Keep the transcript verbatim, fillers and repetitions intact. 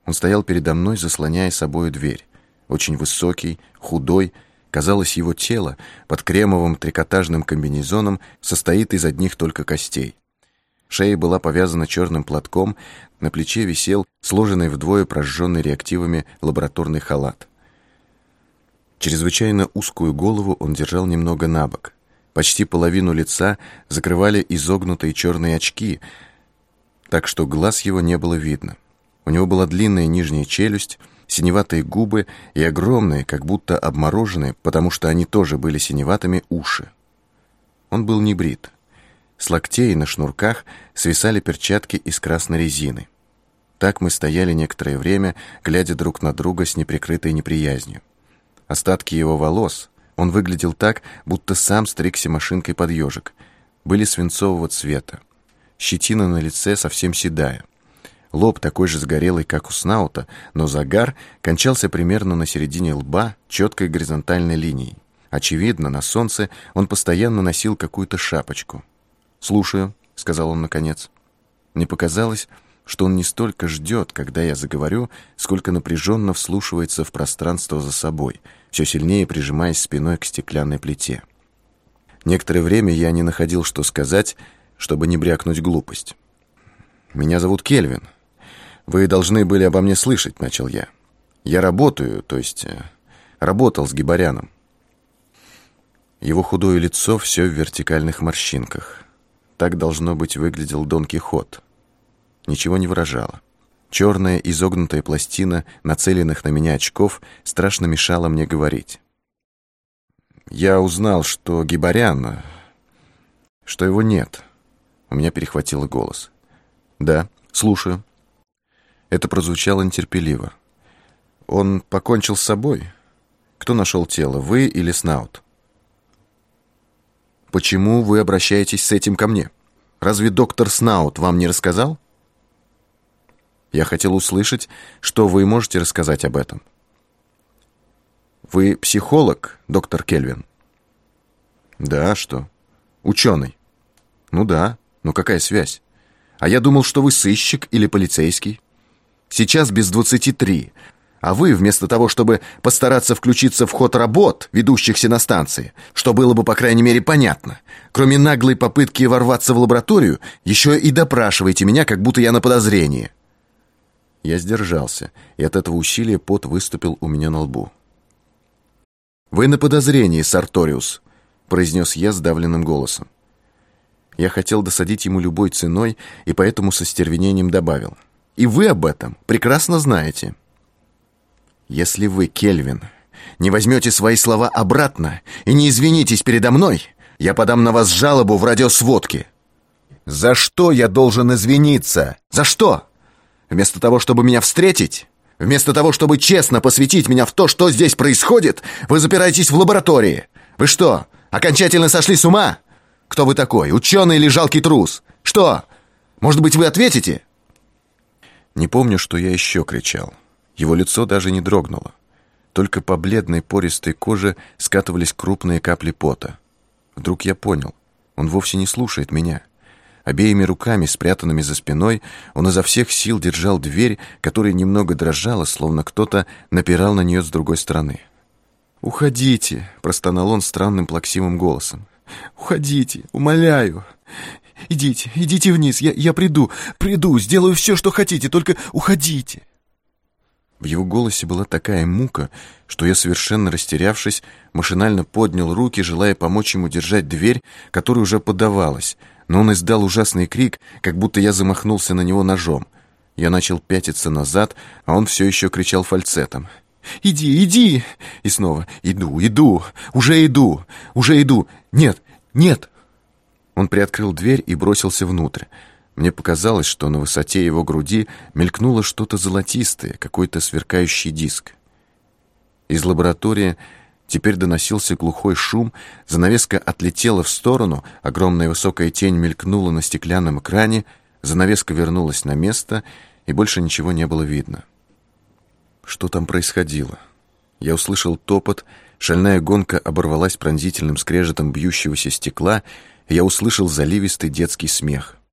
Он стоял передо мной, заслоняя собою дверь. Очень высокий, худой. Казалось, его тело под кремовым трикотажным комбинезоном состоит из одних только костей. Шея была повязана черным платком, на плече висел сложенный вдвое прожженный реактивами лабораторный халат. Чрезвычайно узкую голову он держал немного набок. Почти половину лица закрывали изогнутые черные очки, так что глаз его не было видно. У него была длинная нижняя челюсть, синеватые губы и огромные, как будто обмороженные, потому что они тоже были синеватыми, уши. Он был не брит. С локтей на шнурках свисали перчатки из красной резины. Так мы стояли некоторое время, глядя друг на друга с неприкрытой неприязнью. Остатки его волос, он выглядел так, будто сам стригся машинкой под ежик, были свинцового цвета. Щетина на лице совсем седая. Лоб такой же сгорелый, как у Снаута, но загар кончался примерно на середине лба четкой горизонтальной линией. Очевидно, на солнце он постоянно носил какую-то шапочку. «Слушаю», — сказал он наконец. Мне показалось, что он не столько ждет, когда я заговорю, сколько напряженно вслушивается в пространство за собой, все сильнее прижимаясь спиной к стеклянной плите. Некоторое время я не находил, что сказать, чтобы не брякнуть глупость. «Меня зовут Кельвин. Вы должны были обо мне слышать», — начал я. «Я работаю, то есть работал с Гибаряном». Его худое лицо все в вертикальных морщинках. Так, должно быть, выглядел Дон Кихот. Ничего не выражало. Черная изогнутая пластина нацеленных на меня очков страшно мешала мне говорить. Я узнал, что Гибарян, что его нет. У меня перехватило голос. «Да, слушаю». Это прозвучало нетерпеливо. «Он покончил с собой? Кто нашел тело, вы или Снаут?» «Почему вы обращаетесь с этим ко мне? Разве доктор Снаут вам не рассказал?» «Я хотел услышать, что вы можете рассказать об этом». «Вы психолог, доктор Кельвин?» «Да, что? Ученый?» «Ну да, но какая связь? А я думал, что вы сыщик или полицейский. Сейчас без двадцати три, а вы, вместо того, чтобы постараться включиться в ход работ, ведущихся на станции, что было бы, по крайней мере, понятно, кроме наглой попытки ворваться в лабораторию, еще и допрашиваете меня, как будто я на подозрении». Я сдержался, и от этого усилия пот выступил у меня на лбу. «Вы на подозрении, Сарториус», — произнес я сдавленным голосом. Я хотел досадить ему любой ценой, и поэтому со стервенением добавил: «И вы об этом прекрасно знаете». «Если вы, Кельвин, не возьмете свои слова обратно и не извинитесь передо мной, я подам на вас жалобу в радиосводке». «За что я должен извиниться? За что? Вместо того, чтобы меня встретить, вместо того, чтобы честно посвятить меня в то, что здесь происходит, вы запираетесь в лаборатории. Вы что, окончательно сошли с ума? Кто вы такой, ученый или жалкий трус? Что? Может быть, вы ответите?» Не помню, что я еще кричал. Его лицо даже не дрогнуло. Только по бледной пористой коже скатывались крупные капли пота. Вдруг я понял, он вовсе не слушает меня. Обеими руками, спрятанными за спиной, он изо всех сил держал дверь, которая немного дрожала, словно кто-то напирал на нее с другой стороны. «Уходите!» — простонал он странным плаксивым голосом. «Уходите! Умоляю! Идите, идите вниз, я, я приду, приду, сделаю все, что хотите, только уходите!» В его голосе была такая мука, что я, совершенно растерявшись, машинально поднял руки, желая помочь ему держать дверь, которая уже поддавалась, но он издал ужасный крик, как будто я замахнулся на него ножом. Я начал пятиться назад, а он все еще кричал фальцетом: «Иди, иди!» И снова: «Иду, иду, уже иду, уже иду, нет, нет!» Он приоткрыл дверь и бросился внутрь. Мне показалось, что на высоте его груди мелькнуло что-то золотистое, какой-то сверкающий диск. Из лаборатории теперь доносился глухой шум, занавеска отлетела в сторону, огромная высокая тень мелькнула на стеклянном экране, занавеска вернулась на место, и больше ничего не было видно. Что там происходило? Я услышал топот, шальная гонка оборвалась пронзительным скрежетом бьющегося стекла, и я услышал заливистый детский смех.